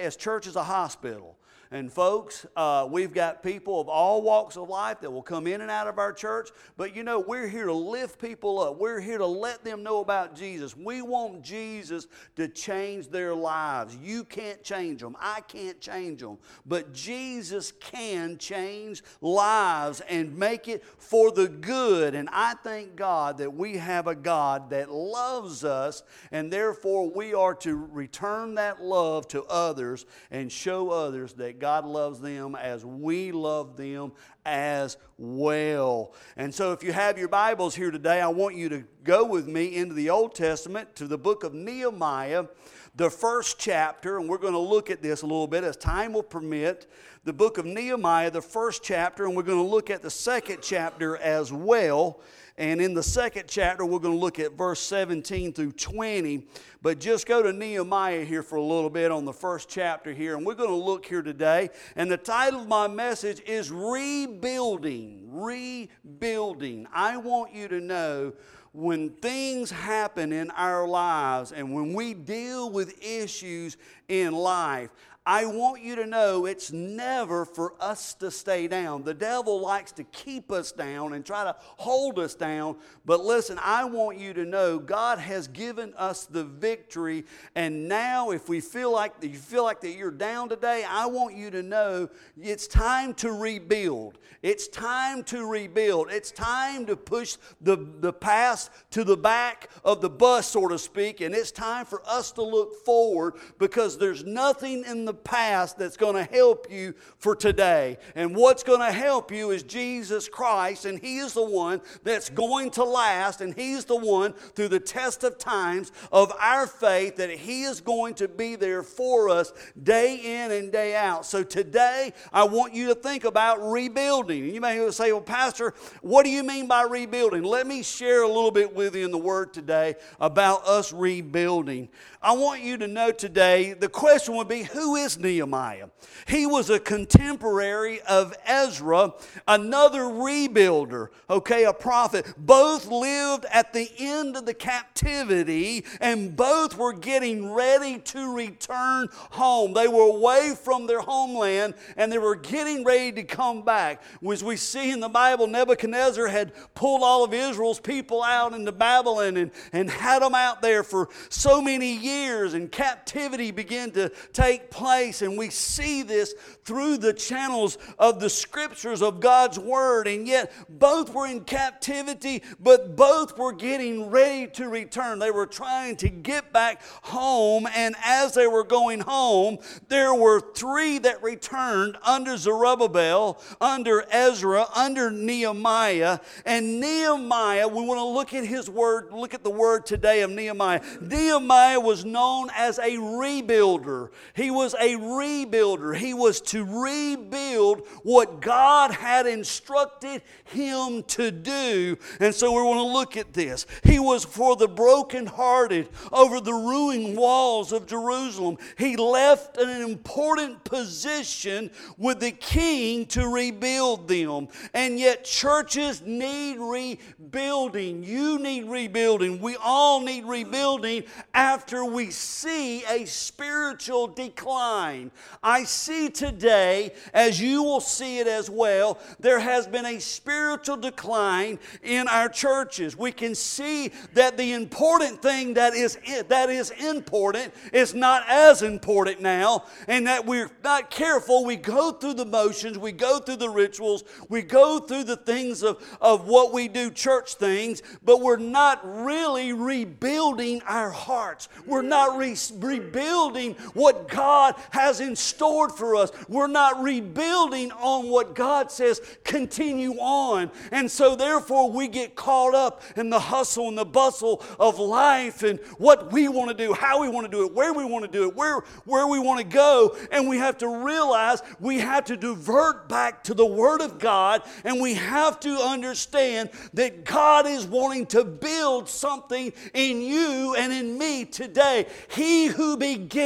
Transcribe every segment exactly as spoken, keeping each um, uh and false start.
as church is a hospital. And folks, uh, we've got people of all walks of life that will come in and out of our church. But you know, we're here to lift people up. We're here to let them know about Jesus. We want Jesus to change their lives. You can't change them. I can't change them. But Jesus can change lives and make it for the good. And I thank God that we have a God that loves us, and therefore we are to return that love to others and show others that God loves them as we love them as well. And so if you have your Bibles here today, I want you to go with me into the Old Testament to the book of Nehemiah, the first chapter, and we're going to look at this a little bit as time will permit. The book of Nehemiah, the first chapter, and we're going to look at the second chapter as well. And in the second chapter, we're going to look at verse seventeen through twenty. But just go to Nehemiah here for a little bit on the first chapter here. And we're going to look here today. And the title of my message is Rebuilding. Rebuilding. I want you to know, when things happen in our lives and when we deal with issues in life, I want you to know it's never for us to stay down. The devil likes to keep us down and try to hold us down. But listen, I want you to know God has given us the victory. And now if we feel like you feel like that you're down today, I want you to know it's time to rebuild. It's time to rebuild. It's time to push the, the past to the back of the bus, so to speak. And it's time for us to look forward, because there's nothing in the past that's going to help you for today. And what's going to help you is Jesus Christ, and He is the one that's going to last, and He's the one through the test of times of our faith that He is going to be there for us day in and day out. So today I want you to think about rebuilding. You may say, well, Pastor, what do you mean by rebuilding? Let me share a little bit with you in the Word today about us rebuilding. I want you to know today, the question would be, who is Nehemiah? He was a contemporary of Ezra, another rebuilder, okay, a prophet. Both lived at the end of the captivity, and both were getting ready to return home. They were away from their homeland, and they were getting ready to come back. As we see in the Bible, Nebuchadnezzar had pulled all of Israel's people out into Babylon and, and had them out there for so many years, and captivity began to take place. And we see this through the channels of the scriptures of God's Word. And yet both were in captivity, but both were getting ready to return. They were trying to get back home. And as they were going home, there were three that returned under Zerubbabel, under Ezra, under Nehemiah. And Nehemiah, we want to look at his word, look at the word today of Nehemiah. Nehemiah was known as a rebuilder. He was a rebuilder. He was to rebuild what God had instructed him to do. And so we want to look at this. He was for the brokenhearted over the ruined walls of Jerusalem. He left an important position with the king to rebuild them. And yet churches need rebuilding. You need rebuilding. We all need rebuilding after we see a spiritual decline. I see today, as you will see it as well, there has been a spiritual decline in our churches. We can see that the important thing that is that is important is not as important now, and that we're not careful. We go through the motions, we go through the rituals, we go through the things of, of what we do, church things, but we're not really rebuilding our hearts. We're not re- rebuilding what God has in store for us. We're not rebuilding on what God says continue on. And so therefore we get caught up in the hustle and the bustle of life and what we want to do, how we want to do it, where we want to do it, where, where we want to go. And we have to realize we have to divert back to the Word of God, and we have to understand that God is wanting to build something in you and in me today. He who began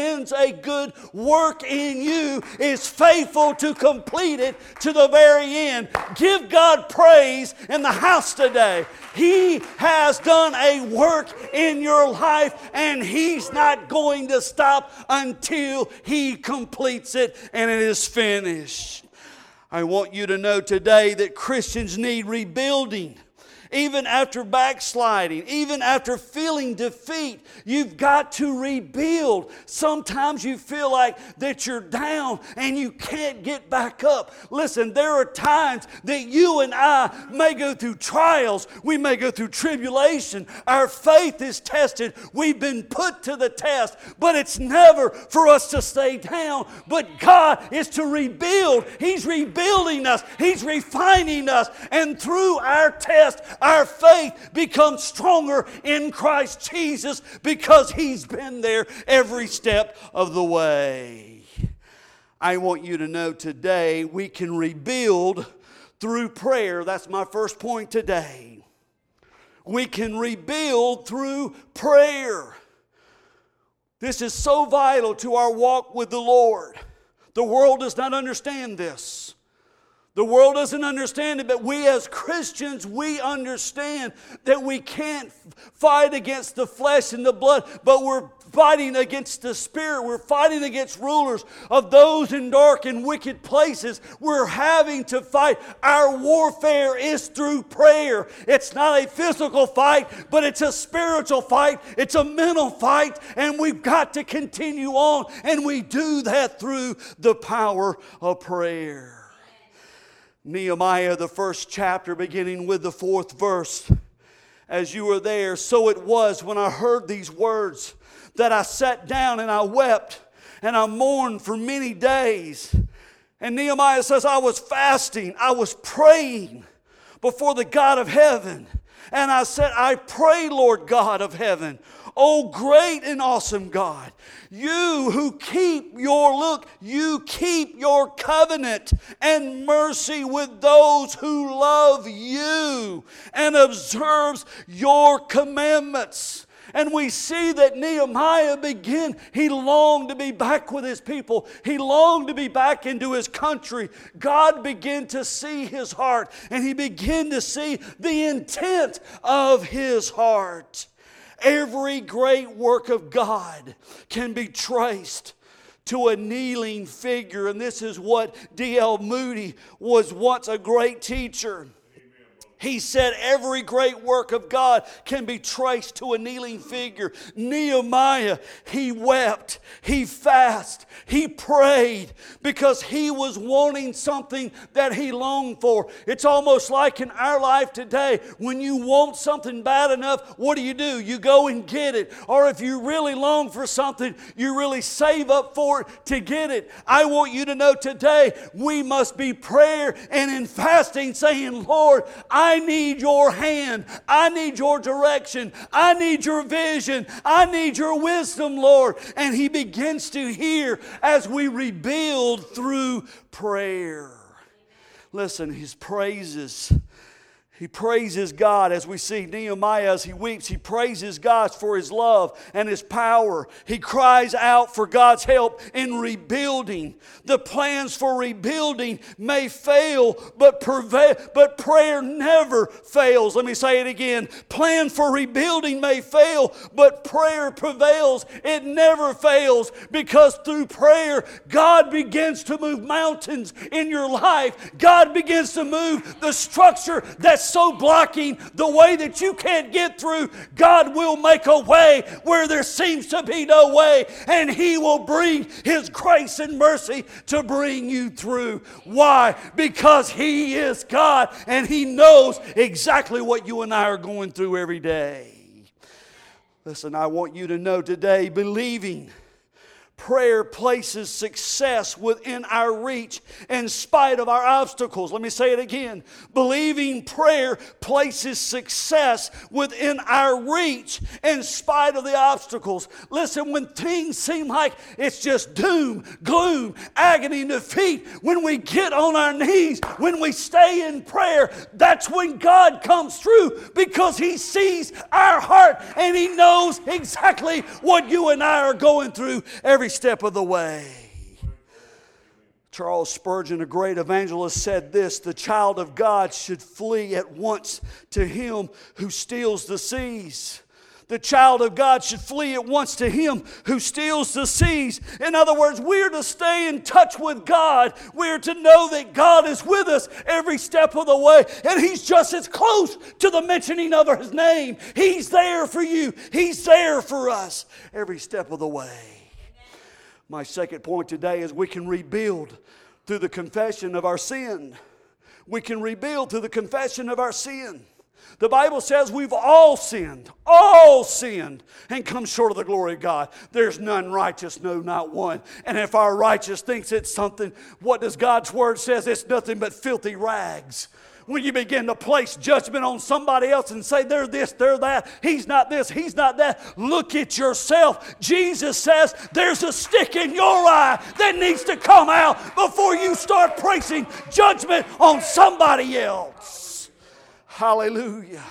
begins a good work in you is faithful to complete it to the very end. Give God praise in the house today. He has done a work in your life, and He's not going to stop until He completes it and it is finished. I want you to know today that Christians need rebuilding. Even after backsliding, even after feeling defeat, you've got to rebuild. Sometimes you feel like that you're down and you can't get back up. Listen, there are times that you and I may go through trials. We may go through tribulation. Our faith is tested. We've been put to the test, but it's never for us to stay down. But God is to rebuild. He's rebuilding us. He's refining us. And through our test, our faith becomes stronger in Christ Jesus because He's been there every step of the way. I want you to know today we can rebuild through prayer. That's my first point today. We can rebuild through prayer. This is so vital to our walk with the Lord. The world does not understand this. The world doesn't understand it, but we as Christians, we understand that we can't fight against the flesh and the blood, but we're fighting against the Spirit. We're fighting against rulers of those in dark and wicked places. We're having to fight. Our warfare is through prayer. It's not a physical fight, but it's a spiritual fight. It's a mental fight, and we've got to continue on, and we do that through the power of prayer. Nehemiah, the first chapter, beginning with the fourth verse. As you were there, so it was when I heard these words that I sat down and I wept and I mourned for many days. And Nehemiah says, I was fasting, I was praying before the God of heaven. And I said, I pray, Lord God of heaven, O great and awesome God, you who keep your, look, you keep your covenant and mercy with those who love you and observes your commandments. And we see that Nehemiah began, he longed to be back with his people. He longed to be back into his country. God began to see his heart, and he began to see the intent of his heart. Every great work of God can be traced to a kneeling figure. And this is what D L Moody was once a great teacher. He said every great work of God can be traced to a kneeling figure. Nehemiah, he wept, he fasted, he prayed because he was wanting something that he longed for. It's almost like in our life today, when you want something bad enough, what do you do? You go and get it. Or if you really long for something, you really save up for it to get it. I want you to know today, we must be prayer and in fasting saying, Lord, I I need your hand. I need your direction. I need your vision. I need your wisdom, Lord. And he begins to hear as we rebuild through prayer. Listen, his praises. He praises God as we see Nehemiah as he weeps. He praises God for his love and his power. He cries out for God's help in rebuilding. The plans for rebuilding may fail, but, prevail, but prayer never fails. Let me say it again. Plans for rebuilding may fail, but prayer prevails. It never fails because through prayer, God begins to move mountains in your life. God begins to move the structure that's so blocking the way that you can't get through. God will make a way where there seems to be no way, and he will bring his grace and mercy to bring you through. Why? Because he is God, and he knows exactly what you and I are going through every day. Listen, I want you to know today, believing prayer places success within our reach in spite of our obstacles. Let me say it again. Believing prayer places success within our reach in spite of the obstacles. Listen, when things seem like it's just doom, gloom, agony, and defeat, when we get on our knees, when we stay in prayer, that's when God comes through because he sees our heart and he knows exactly what you and I are going through every step of the way. Charles Spurgeon, a great evangelist, said this: the child of God should flee at once to him who steals the seas. The child of God should flee at once to him who steals the seas. In other words, we're to stay in touch with God. We're to know that God is with us every step of the way. And He's just as close to the mentioning of His name. He's there for you. He's there for us every step of the way. My second point today is we can rebuild through the confession of our sin. We can rebuild through the confession of our sin. The Bible says we've all sinned, all sinned, and come short of the glory of God. There's none righteous, no, not one. And if our righteous thinks it's something, what does God's Word says? It's nothing but filthy rags. When you begin to place judgment on somebody else and say they're this, they're that, he's not this, he's not that, look at yourself. Jesus says there's a stick in your eye that needs to come out before you start placing judgment on somebody else. Hallelujah.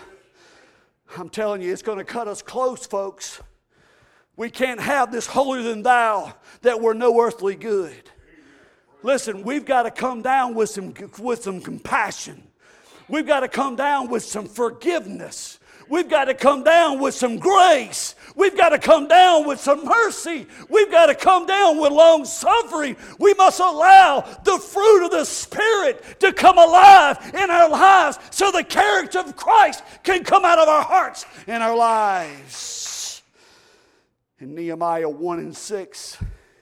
I'm telling you, it's going to cut us close, folks. We can't have this holier than thou that we're no earthly good. Listen, we've got to come down with some, with some compassion. We've got to come down with some forgiveness. We've got to come down with some grace. We've got to come down with some mercy. We've got to come down with long suffering. We must allow the fruit of the Spirit to come alive in our lives so the character of Christ can come out of our hearts and our lives. In Nehemiah one and six,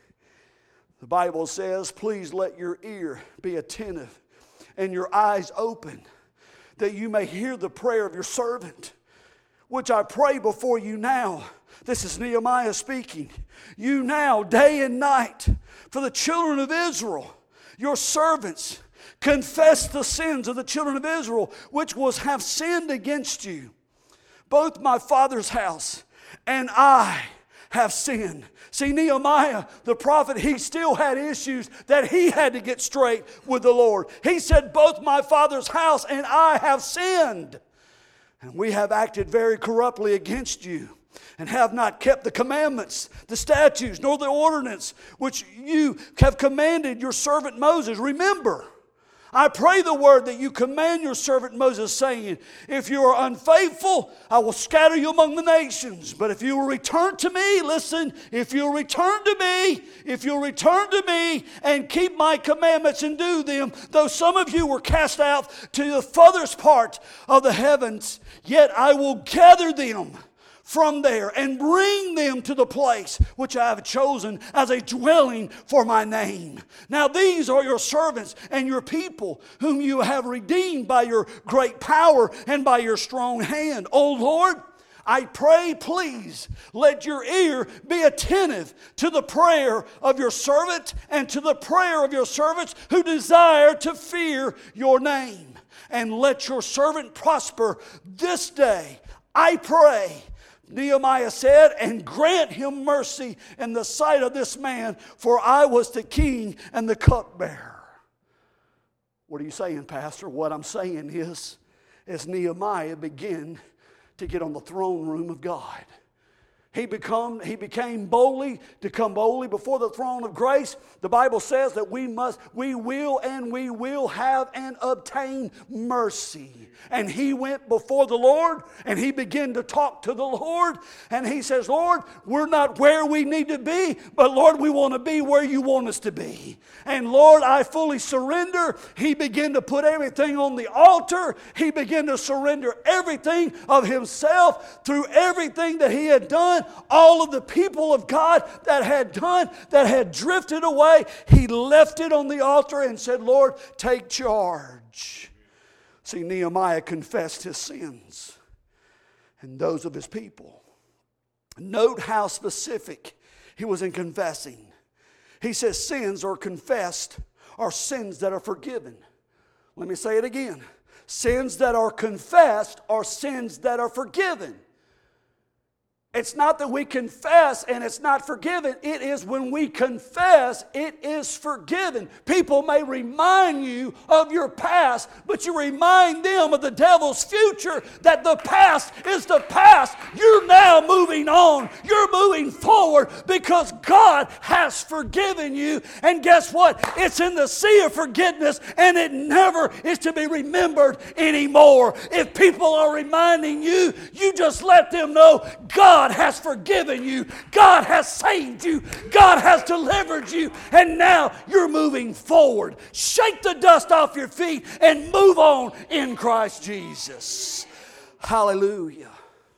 the Bible says, please let your ear be attentive and your eyes open, that you may hear the prayer of your servant, which I pray before you now. This is Nehemiah speaking. You now, day and night, for the children of Israel, your servants, confess the sins of the children of Israel, which was have sinned against you. Both my father's house and I have sinned. See, Nehemiah, the prophet, he still had issues that he had to get straight with the Lord. He said, both my father's house and I have sinned. And we have acted very corruptly against you, and have not kept the commandments, the statutes, nor the ordinance, which you have commanded your servant Moses. Remember, I pray the word that you command your servant Moses, saying, if you are unfaithful, I will scatter you among the nations. But if you will return to me, listen, if you'll return to me, if you'll return to me and keep my commandments and do them, though some of you were cast out to the furthest part of the heavens, yet I will gather them from there and bring them to the place which I have chosen as a dwelling for my name. Now these are your servants and your people, whom you have redeemed by your great power and by your strong hand. O Lord, I pray, please, let your ear be attentive to the prayer of your servant and to the prayer of your servants who desire to fear your name. And let your servant prosper this day, I pray. Nehemiah said, and grant him mercy in the sight of this man, for I was the king and the cupbearer. What are you saying, Pastor? What I'm saying is, as Nehemiah began to get on the throne room of God, He, become, he became boldly to come boldly before the throne of grace. The Bible says that we must, we will and we will have and obtain mercy. And he went before the Lord and he began to talk to the Lord. And he says, Lord, we're not where we need to be, but Lord, we want to be where you want us to be. And Lord, I fully surrender. He began to put everything on the altar. He began to surrender everything of himself through everything that he had done. All of the people of God that had done, that had drifted away, he left it on the altar and said, Lord, take charge. See, Nehemiah confessed his sins and those of his people. Note how specific he was in confessing. He says sins are confessed are sins that are forgiven. Let me say it again. Sins that are confessed are sins that are forgiven. It's not that we confess and it's not forgiven. It is when we confess, it is forgiven. People may remind you of your past, but you remind them of the devil's future, that the past is the past. You're now moving on. You're moving forward because God has forgiven you. And guess what? It's in the sea of forgiveness, and it never is to be remembered anymore. If people are reminding you, you just let them know God God has forgiven you. God has saved you. God has delivered you. And now you're moving forward. Shake the dust off your feet and move on in Christ Jesus. Hallelujah.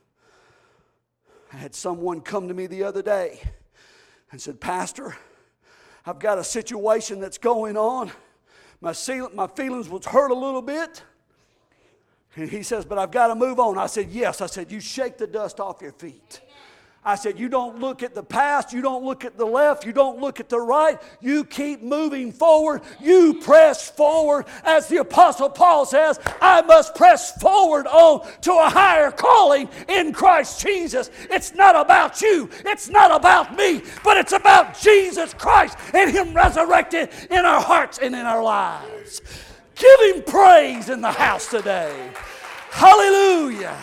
I had someone come to me the other day and said, Pastor, I've got a situation that's going on. My, my feelings was hurt a little bit. And he says, but I've got to move on. I said, yes. I said, you shake the dust off your feet. I said, you don't look at the past. You don't look at the left. You don't look at the right. You keep moving forward. You press forward. As the Apostle Paul says, I must press forward on to a higher calling in Christ Jesus. It's not about you. It's not about me. But it's about Jesus Christ and Him resurrected in our hearts and in our lives. Give Him praise in the house today. Hallelujah.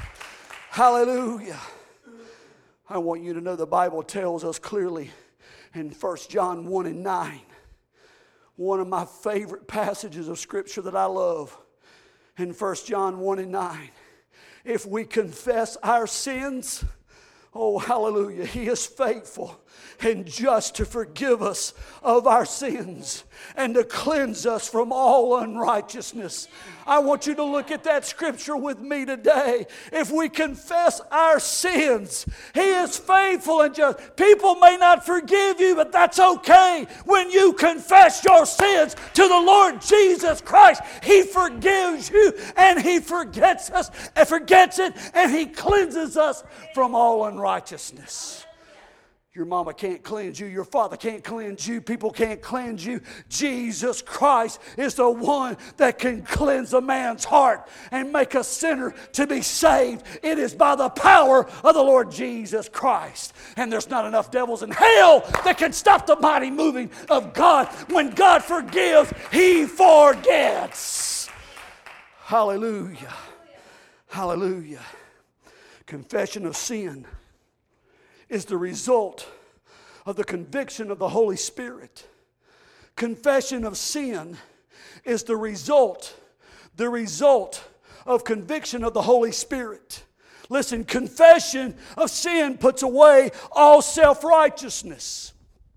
Hallelujah. I want you to know the Bible tells us clearly in First John one and nine, one of my favorite passages of Scripture that I love, in First John one and nine, if we confess our sins, oh hallelujah, He is faithful and just to forgive us of our sins and to cleanse us from all unrighteousness. I want you to look at that scripture with me today. If we confess our sins, He is faithful and just. People may not forgive you, but that's okay. When you confess your sins to the Lord Jesus Christ, He forgives you and He forgets us and forgets it, and He cleanses us from all unrighteousness. Your mama can't cleanse you. Your father can't cleanse you. People can't cleanse you. Jesus Christ is the one that can cleanse a man's heart and make a sinner to be saved. It is by the power of the Lord Jesus Christ. And there's not enough devils in hell that can stop the mighty moving of God. When God forgives, He forgets. Hallelujah. Hallelujah. Confession of sin is the result of the conviction of the Holy Spirit. Confession of sin is the result, the result of conviction of the Holy Spirit. Listen, confession of sin puts away all self-righteousness.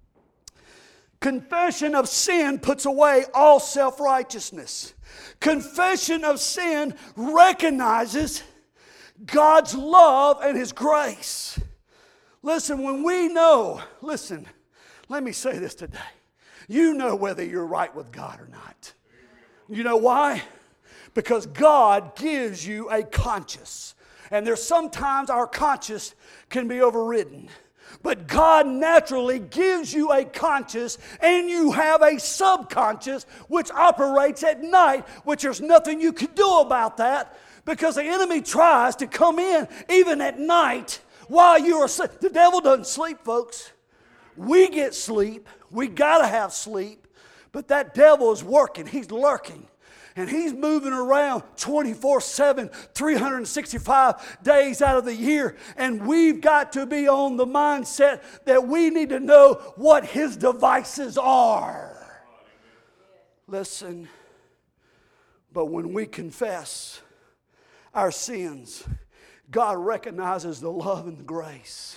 Confession of sin puts away all self-righteousness. Confession of sin recognizes God's love and His grace. Listen, when we know, listen, let me say this today. You know whether you're right with God or not. You know why? Because God gives you a conscience. And there's sometimes our conscience can be overridden. But God naturally gives you a conscience, and you have a subconscious which operates at night, which there's nothing you can do about that, because the enemy tries to come in even at night while you are asleep. The devil doesn't sleep, folks. We get sleep. We got to have sleep. But that devil is working. He's lurking. And he's moving around twenty-four seven, three hundred sixty-five days out of the year. And we've got to be on the mindset that we need to know what his devices are. Listen, but when we confess our sins, God recognizes the love and the grace.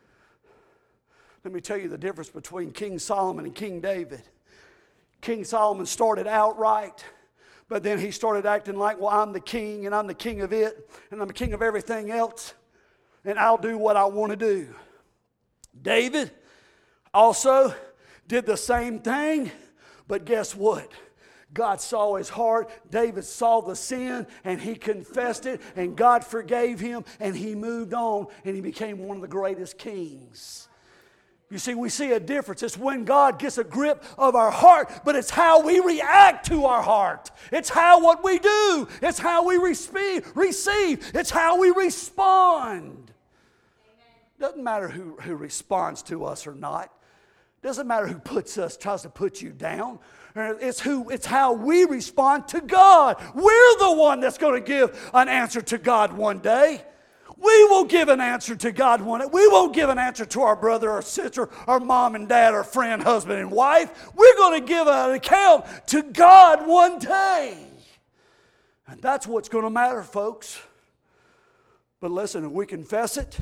Let me tell you the difference between King Solomon and King David. King Solomon started out right, but then he started acting like, well, I'm the king, and I'm the king of it, and I'm the king of everything else, and I'll do what I want to do. David also did the same thing, but guess what? God saw his heart. David saw the sin, and he confessed it, and God forgave him, and he moved on, and he became one of the greatest kings. You see, we see a difference. It's when God gets a grip of our heart, but it's how we react to our heart. It's how what we do. It's how we receive. It's how we respond. Doesn't matter who, who responds to us or not. Doesn't matter who puts us, tries to put you down. It's who, it's how we respond to God. We're the one that's going to give an answer to God one day. We will give an answer to God one day. We won't give an answer to our brother or sister, our mom and dad, our friend, husband and wife. We're going to give an account to God one day. And that's what's going to matter, folks. But listen, if we confess it,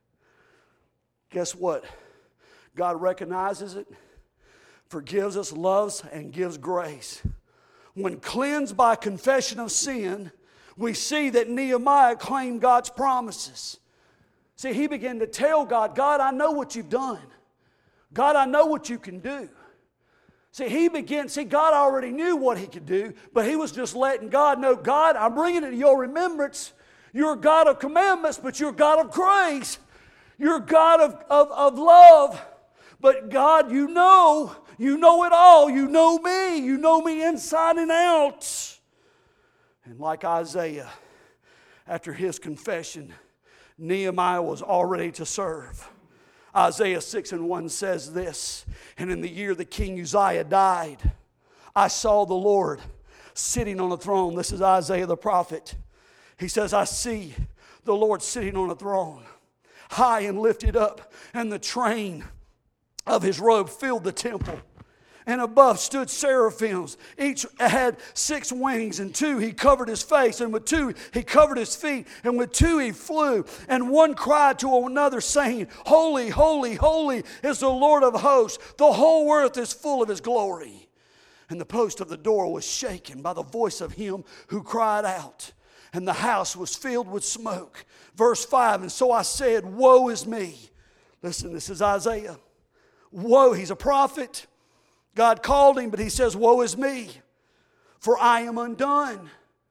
guess what? God recognizes it, forgives us, loves, and gives grace. When cleansed by confession of sin, we see that Nehemiah claimed God's promises. See, he began to tell God, God, I know what you've done. God, I know what you can do. See, he began, see, God already knew what he could do, but he was just letting God know, God, I'm bringing it to your remembrance. You're a God of commandments, but you're a God of grace. You're a God of, of, of love. But God, you know, you know it all. You know me. You know me inside and out. And like Isaiah, after his confession, Nehemiah was all ready to serve. Isaiah six and one says this, and in the year that King Uzziah died, I saw the Lord sitting on a throne. This is Isaiah the prophet. He says, I see the Lord sitting on a throne, high and lifted up, and the train of his robe filled the temple. And above stood seraphims. Each had six wings, and two he covered his face, and with two he covered his feet, and with two he flew. And one cried to another, saying, Holy, holy, holy is the Lord of hosts. The whole earth is full of his glory. And the post of the door was shaken by the voice of him who cried out, and the house was filled with smoke. Verse five, and so I said, woe is me. Listen, this is Isaiah. Woe, he's a prophet. God called him, but he says, woe is me, for I am undone.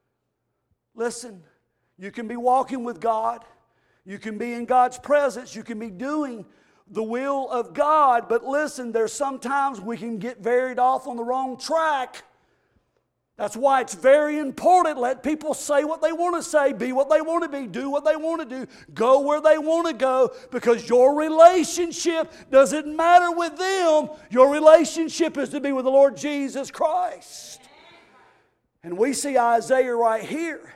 Listen, you can be walking with God. You can be in God's presence. You can be doing the will of God. But listen, there's sometimes we can get varied off on the wrong track. That's why it's very important. Let people say what they want to say, be what they want to be, do what they want to do, go where they want to go, because your relationship doesn't matter with them. Your relationship is to be with the Lord Jesus Christ. And we see Isaiah right here.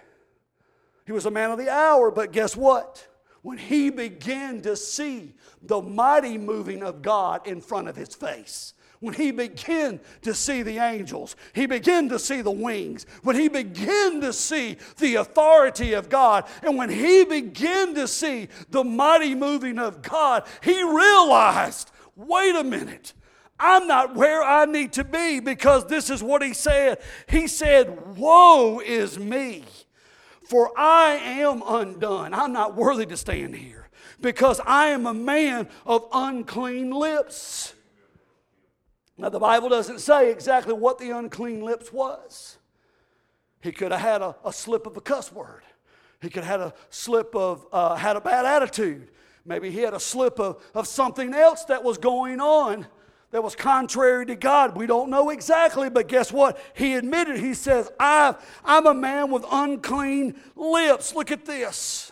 He was a man of the hour, but guess what? When he began to see the mighty moving of God in front of his face, when he began to see the angels, he began to see the wings, when he began to see the authority of God, and when he began to see the mighty moving of God, he realized, wait a minute, I'm not where I need to be, because this is what he said. He said, woe is me, for I am undone. I'm not worthy to stand here, because I am a man of unclean lips. Now, the Bible doesn't say exactly what the unclean lips was. He could have had a, a slip of a cuss word. He could have had a slip of, uh, had a bad attitude. Maybe he had a slip of, of something else that was going on that was contrary to God. We don't know exactly, but guess what? He admitted, he says, I, I'm a man with unclean lips. Look at this.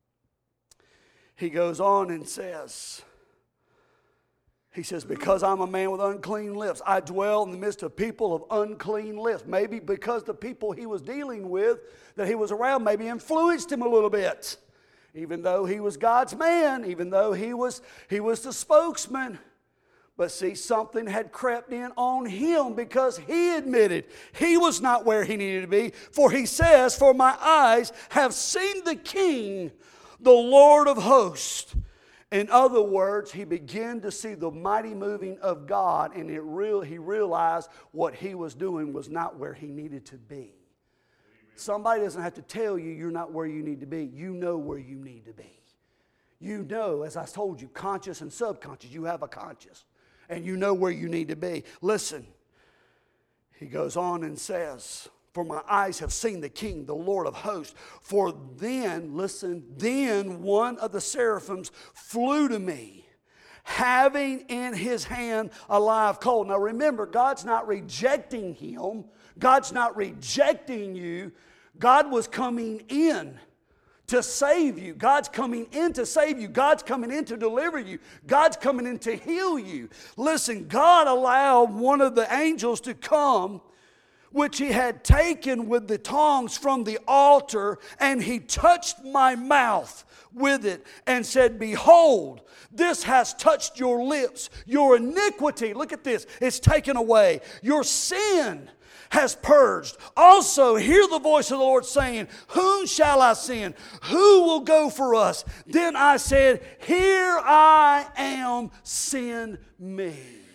He goes on and says, He says, because I'm a man with unclean lips, I dwell in the midst of people of unclean lips. Maybe because the people he was dealing with, that he was around, maybe influenced him a little bit. Even though he was God's man, even though he was, he was the spokesman. But see, something had crept in on him, because he admitted he was not where he needed to be. For he says, for my eyes have seen the King, the Lord of hosts. In other words, he began to see the mighty moving of God, and it real, he realized what he was doing was not where he needed to be. Amen. Somebody doesn't have to tell you you're not where you need to be. You know where you need to be. You know, as I told you, conscious and subconscious. You have a conscious, and you know where you need to be. Listen, he goes on and says, for my eyes have seen the King, the Lord of hosts. For then, listen, then one of the seraphims flew to me, having in his hand a live coal. Now remember, God's not rejecting him. God's not rejecting you. God was coming in to save you. God's coming in to save you. God's coming in to deliver you. God's coming in to heal you. Listen, God allowed one of the angels to come, which he had taken with the tongs from the altar, and he touched my mouth with it and said, behold, this has touched your lips. Your iniquity, look at this, is taken away. Your sin has purged. Also, hear the voice of the Lord saying, whom shall I send? Who will go for us? Then I said, here I am, send me.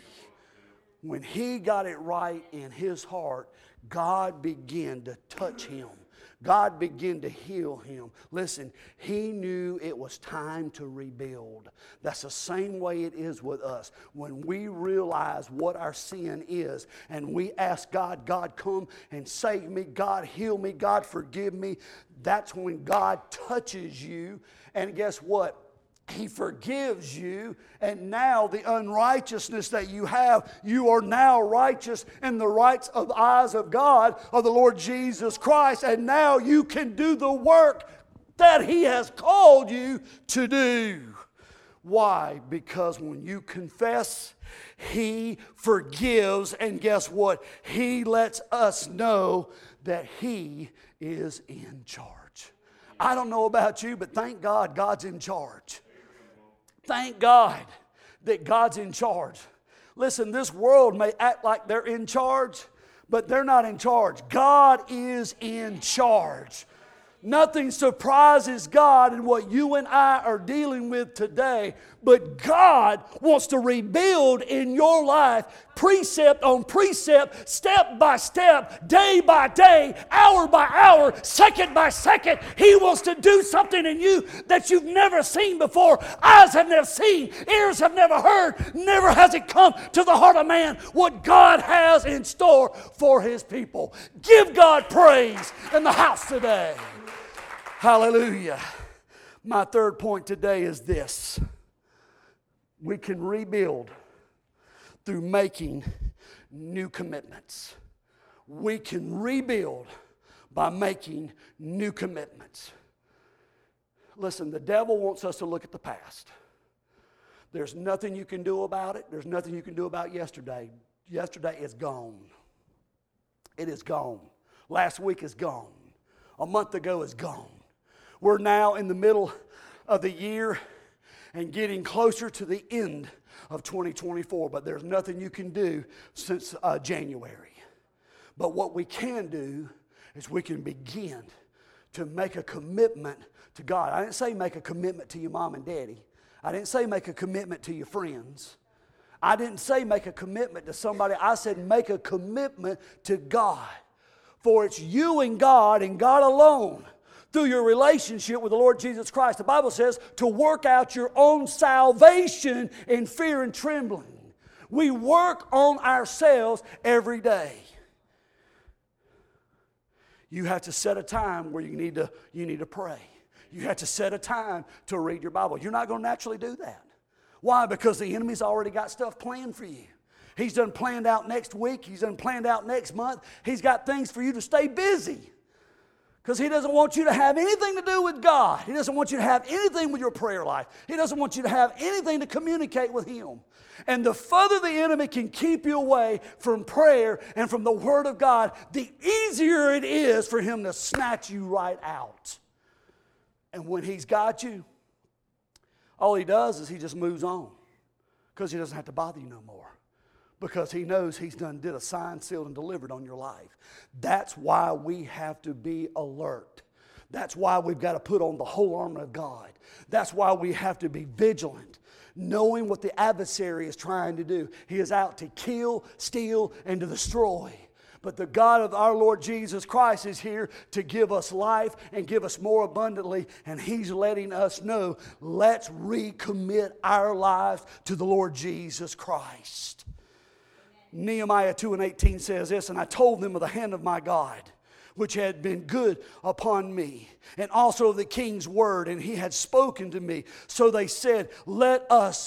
When he got it right in his heart, God began to touch him. God began to heal him. Listen, he knew it was time to rebuild. That's the same way it is with us. When we realize what our sin is and we ask God, God, come and save me. God, heal me. God, forgive me. That's when God touches you. And guess what? He forgives you, and now the unrighteousness that you have, you are now righteous in the rights of the eyes of God, of the Lord Jesus Christ, and now you can do the work that He has called you to do. Why? Because when you confess, He forgives, and guess what? He lets us know that He is in charge. I don't know about you, but thank God God's in charge. Thank God that God's in charge. Listen, this world may act like they're in charge, but they're not in charge. God is in charge. Nothing surprises God in what you and I are dealing with today, but God wants to rebuild in your life precept on precept, step by step, day by day, hour by hour, second by second. He wants to do something in you that you've never seen before. Eyes have never seen, ears have never heard, never has it come to the heart of man what God has in store for His people. Give God praise in the house today. Hallelujah. My third point today is this. We can rebuild through making new commitments. We can rebuild by making new commitments. Listen, the devil wants us to look at the past. There's nothing you can do about it. There's nothing you can do about yesterday. Yesterday is gone. It is gone. Last week is gone. A month ago is gone. We're now in the middle of the year and getting closer to the end of twenty twenty-four, but there's nothing you can do since uh, January. But what we can do is we can begin to make a commitment to God. I didn't say make a commitment to your mom and daddy. I didn't say make a commitment to your friends. I didn't say make a commitment to somebody. I said make a commitment to God. For it's you and God and God alone, through your relationship with the Lord Jesus Christ. The Bible says to work out your own salvation in fear and trembling. We work on ourselves every day. You have to set a time where you need to, you need to pray. You have to set a time to read your Bible. You're not going to naturally do that. Why? Because the enemy's already got stuff planned for you. He's done planned out next week. He's done planned out next month. He's got things for you to stay busy. Because He doesn't want you to have anything to do with God. He doesn't want you to have anything with your prayer life. He doesn't want you to have anything to communicate with Him. And the further the enemy can keep you away from prayer and from the Word of God, the easier it is for him to snatch you right out. And when he's got you, all he does is he just moves on. Because he doesn't have to bother you no more. Because he knows he's done did a sign, sealed, and delivered on your life. That's why we have to be alert. That's why we've got to put on the whole armor of God. That's why we have to be vigilant, knowing what the adversary is trying to do. He is out to kill, steal, and to destroy. But the God of our Lord Jesus Christ is here to give us life and give us more abundantly. And He's letting us know, let's recommit our lives to the Lord Jesus Christ. Nehemiah two and eighteen says this, and I told them of the hand of my God, which had been good upon me, and also of the king's word, and he had spoken to me. So they said, let us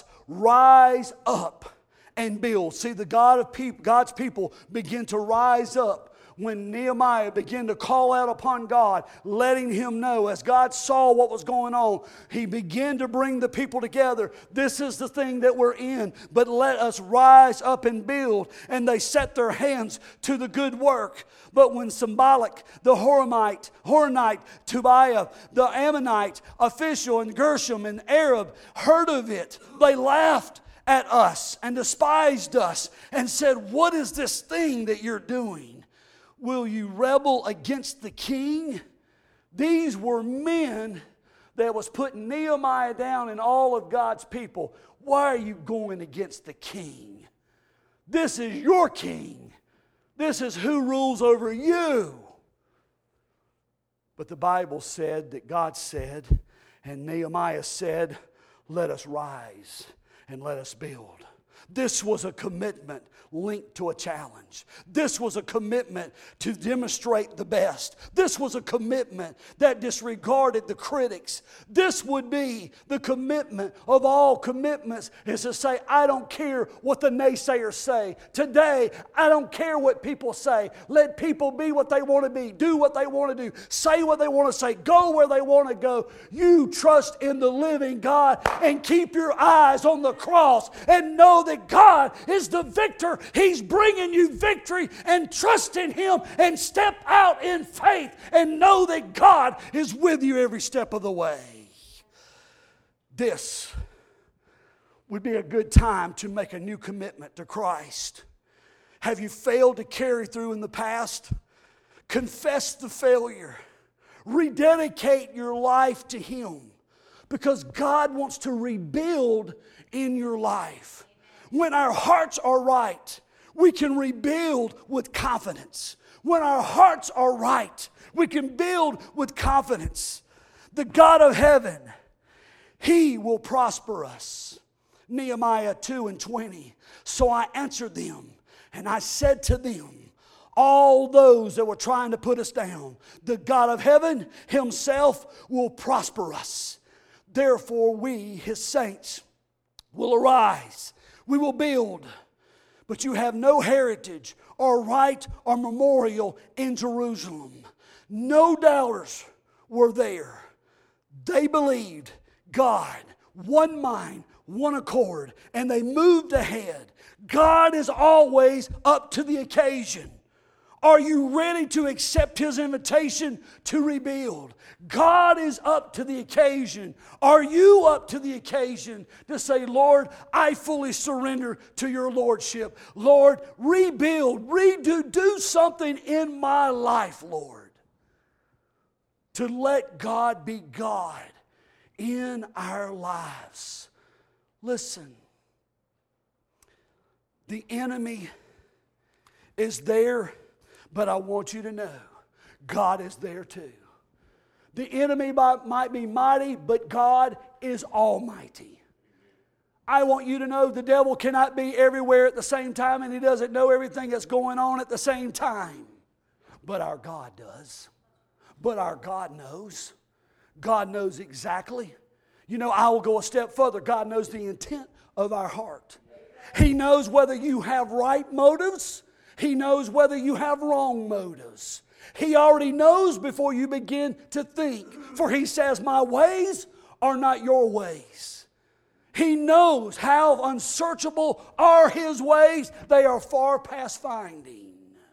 rise up and build. See, the God of people, God's people begin to rise up when Nehemiah began to call out upon God, letting him know, as God saw what was going on, he began to bring the people together. This is the thing that we're in, but let us rise up and build. And they set their hands to the good work. But when Sanballat, the Horonite, Horonite, Tobiah, the Ammonite official, and Gershom, an Arab, heard of it, they laughed at us and despised us and said, "What is this thing that you're doing? Will you rebel against the king?" These were men that was putting Nehemiah down and all of God's people. Why are you going against the king? This is your king. This is who rules over you. But the Bible said that God said, and Nehemiah said, "Let us rise and let us build." This was a commitment linked to a challenge. This was a commitment to demonstrate the best. This was a commitment that disregarded the critics. This would be the commitment of all commitments, is to say, I don't care what the naysayers say. Today, I don't care what people say. Let people be what they want to be. Do what they want to do. Say what they want to say. Go where they want to go. You trust in the living God and keep your eyes on the cross and know that God is the victor. He's bringing you victory, and trust in Him and step out in faith and know that God is with you every step of the way. This would be a good time to make a new commitment to Christ. Have you failed to carry through in the past? Confess the failure. Rededicate your life to Him, because God wants to rebuild in your life. When our hearts are right, we can rebuild with confidence. When our hearts are right, we can build with confidence. The God of heaven, He will prosper us. Nehemiah two and twenty. So I answered them, and I said to them, all those that were trying to put us down, the God of heaven Himself will prosper us. Therefore we, His saints, will arise. We will build, but you have no heritage or right or memorial in Jerusalem. No doubters were there. They believed God, one mind, one accord, and they moved ahead. God is always up to the occasion. Are you ready to accept His invitation to rebuild? God is up to the occasion. Are you up to the occasion to say, Lord, I fully surrender to your Lordship. Lord, rebuild, redo, do something in my life, Lord. To let God be God in our lives. Listen, the enemy is there, but I want you to know God is there too. The enemy might be mighty, but God is almighty. I want you to know the devil cannot be everywhere at the same time, and he doesn't know everything that's going on at the same time. But our God does. But our God knows. God knows exactly. You know, I will go a step further. God knows the intent of our heart. He knows whether you have right motives. He knows whether you have wrong motives. He already knows before you begin to think. For He says, my ways are not your ways. He knows how unsearchable are His ways. They are far past finding.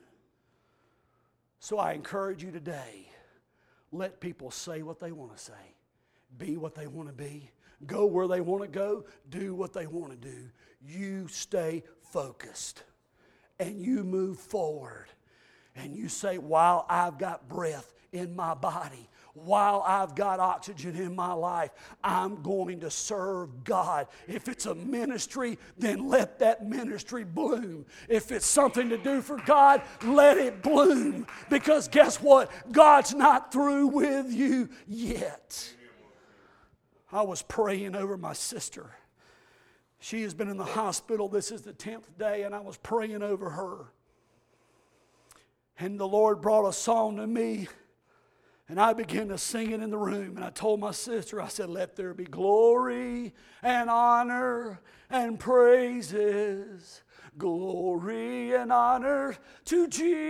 So I encourage you today, let people say what they want to say. Be what they want to be. Go where they want to go. Do what they want to do. You stay focused. And you move forward. And you say, while I've got breath in my body, while I've got oxygen in my life, I'm going to serve God. If it's a ministry, then let that ministry bloom. If it's something to do for God, let it bloom. Because guess what? God's not through with you yet. I was praying over my sister. She has been in the hospital. This is the tenth day, and I was praying over her. And the Lord brought a song to me, and I began to sing it in the room. And I told my sister, I said, let there be glory and honor and praises Glory and honor to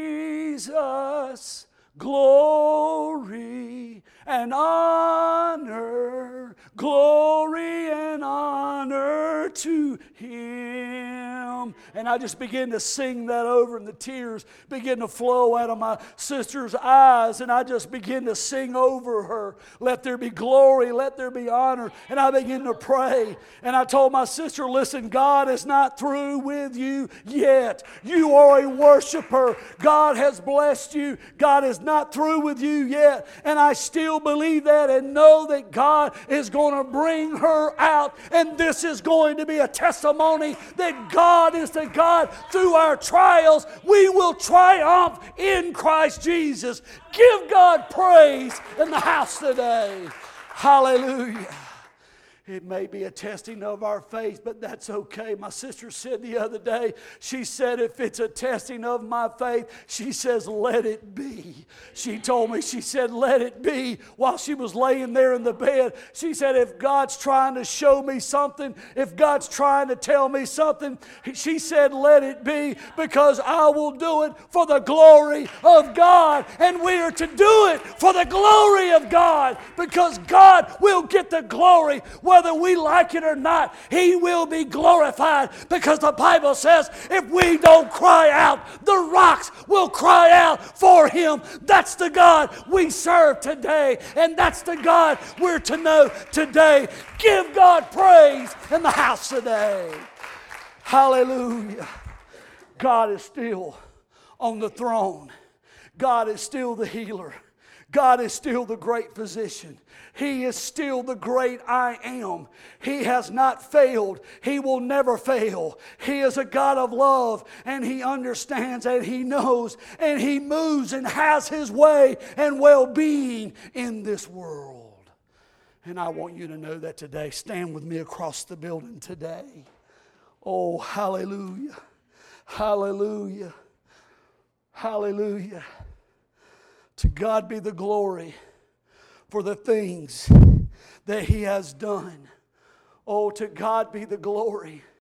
Jesus. Glory and honor, glory and honor to Him. And I just began to sing that over, and the tears began to flow out of my sister's eyes, and I just began to sing over her. Let there be glory, let there be honor. And I began to pray, and I told my sister, listen, God is not through with you yet. You are a worshiper. God has blessed you. God is not through with you yet. And I still believe that and know that God is going to bring her out. And this is going to be a testimony that God is the God. Through our trials, we will triumph in Christ Jesus. Give God praise in the house today. Hallelujah. It may be a testing of our faith, but that's okay. My sister said the other day, she said, if it's a testing of my faith, she says, let it be. She told me, she said, let it be. While she was laying there in the bed, she said, if God's trying to show me something, if God's trying to tell me something, she said, let it be, because I will do it for the glory of God. And we are to do it for the glory of God, because God will get the glory. Whether we like it or not, He will be glorified, because the Bible says if we don't cry out, the rocks will cry out for Him. That's the God we serve today, and that's the God we're to know today. Give God praise in the house today. Hallelujah. God is still on the throne. God is still the healer. God is still the great physician. He is still the great I am. He has not failed. He will never fail. He is a God of love, and He understands and He knows, and He moves and has His way and well-being in this world. And I want you to know that today. Stand with me across the building today. Oh, hallelujah. Hallelujah. Hallelujah. To God be the glory for the things that He has done. Oh, to God be the glory.